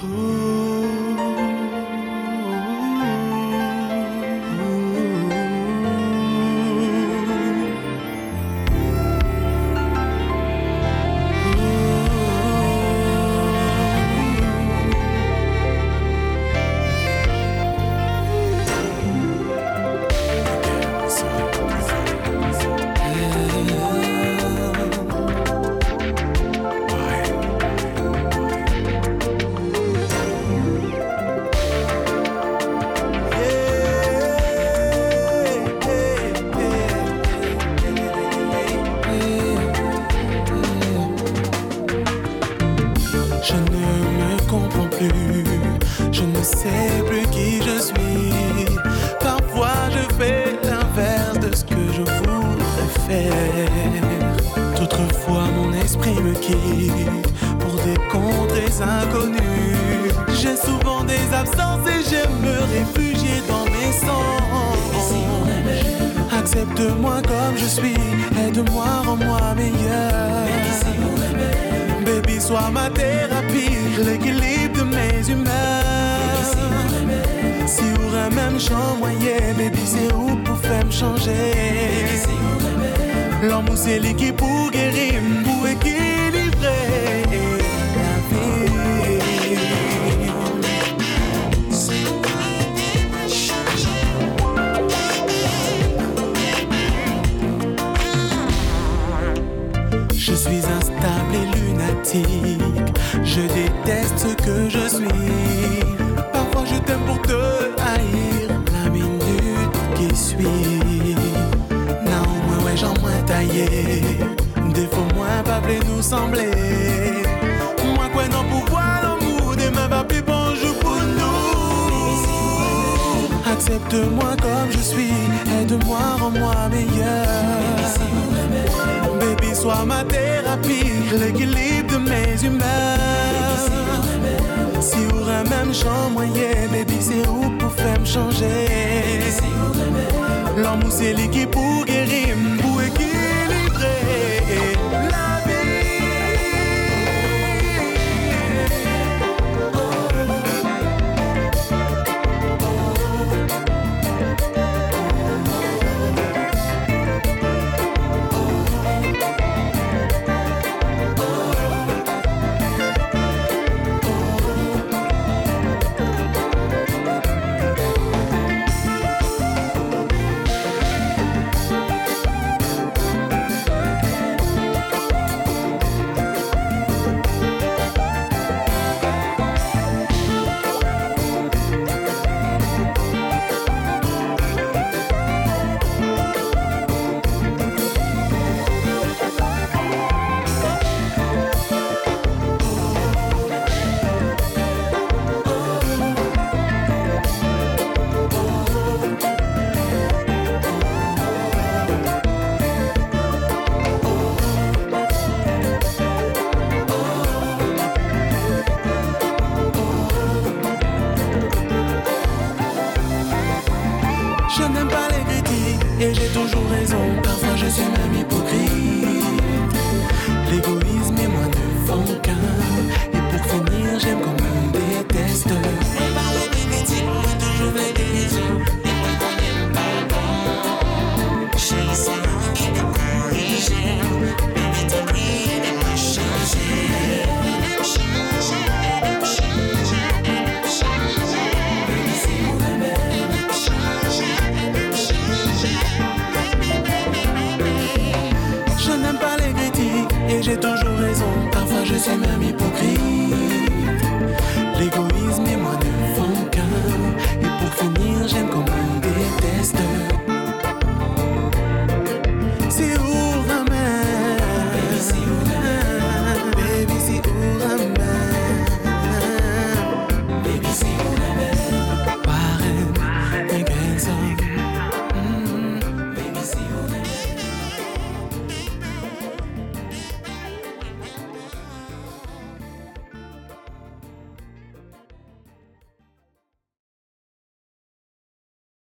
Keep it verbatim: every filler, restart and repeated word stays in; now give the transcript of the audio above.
Accepte-moi comme je suis, aide-moi, rends-moi meilleur. Baby, sois ma thérapie, l'équilibre de mes humeurs. Si ou un même champ moyen, baby, c'est où pour faire me changer. L'amour, c'est l'équipe pour guérir, pour équilibrer la vie. Je suis instable et lunatique, je déteste ce que je suis. Parfois je t'aime pour te haïr, la minute qui suit. Non, moi ouais j'en moins taillé, des fois moins pas plus nous sembler. Moi quoi non pouvoir l'amour, demain va plus bonjour pour nous. Accepte-moi comme je suis, aide-moi, rends-moi meilleur. Baby, sois ma thérapie, l'équilibre de mes humeurs. Si ou un même champ moyen, baby, c'est où pour faire me changer. L'amour, c'est l'équipe pour guérir, pour équilibrer la vie. Et j'ai toujours raison, parfois je suis même hypocrite. L'égoïsme et moi ne font qu'un. Et pour finir, j'aime comme on déteste. On parle de critique, moi toujours fait des raisons. Et moi qu'on n'aime pas bon. J'ai essayé de corriger, mais t'es pris de me changer. De me changer, de me changer, de me changer. Baby, c'est mon remède, de me changer, de me changer. Je n'aime pas les critiques et j'ai toujours raison. Parfois je suis même hypocrite.